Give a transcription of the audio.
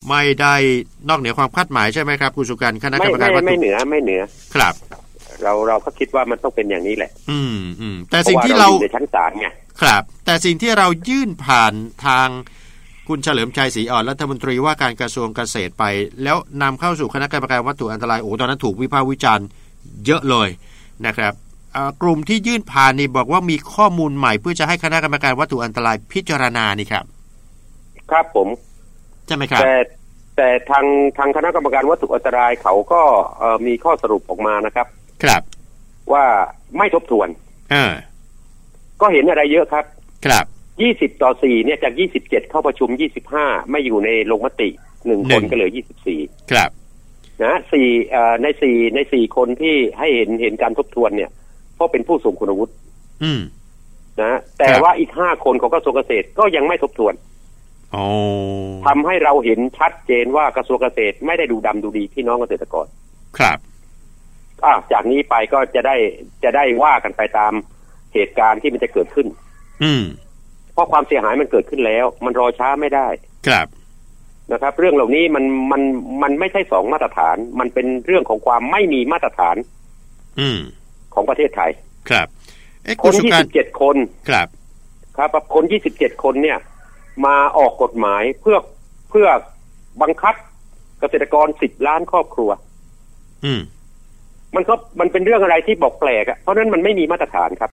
ไม่ได้นอกเหนือความคาดหมายใช่ไหมครับคุณสุกันคณะกรรมการวัตถุไม่เหนือครับเราก็คิดว่ามันต้องเป็นอย่างนี้แหละแต่สิ่งที่เราในชั้นศาลไงครับแต่สิ่งที่เรายื่นผ่านทางคุณเฉลิมชัยศรีอ่อนรัฐมนตรีว่าการกระทรวงเกษตรไปแล้วนำเข้าสู่คณะกรรมการวัตถุอันตรายตอนนั้นถูกวิพากษ์วิจารณ์เยอะเลยนะครับกลุ่มที่ยื่นผ่านนี่บอกว่ามีข้อมูลใหม่เพื่อจะให้คณะกรรมการวัตถุอันตรายพิจารณานี่ครับครับผมใช่ไหมครับแต่ทางคณะกรรมการวัตถุอันตรายเขาก็มีข้อสรุปออกมานะครับครับว่าไม่ทบทวนก็เห็นอะไรเยอะครับครับ 20-4เนี่ยจาก27เข้าประชุม25ไม่อยู่ในลงมติ1คนก็เหลือ24 ครับนะใน4คนที่ให้เห็นการทบทวนเนี่ยเพราะเป็นผู้ทรงคุณวุฒินะแต่ว่าอีก5คนของกระทรวงเกษตรก็ยังไม่ทบทวนทำให้เราเห็นชัดเจนว่ากระทรวงเกษตรไม่ได้ดูดำดูดีพี่น้องเกษตรกรครับจากนี้ไปก็จะได้ว่ากันไปตามเหตุการณ์ที่มันจะเกิดขึ้นเพราะความเสียหายมันเกิดขึ้นแล้วมันรอช้าไม่ได้ครับนะครับเรื่องเหล่านี้มันไม่ใช่2มาตรฐานมันเป็นเรื่องของความไม่มีมาตรฐานของประเทศไทยครับคน27คนครับคน27คนเนี่ยมาออกกฎหมายเพื่อบังคับเกษตรกร10ล้านครอบครัวมันเป็นเรื่องอะไรที่บอกแปลกเพราะนั้นมันไม่มีมาตรฐานครับ